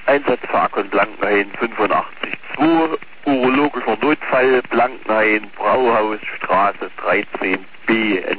Einsatzfahrkon Blankenhain 85-2, urologischer Notfall Blankenhain, Brauhausstraße 13b.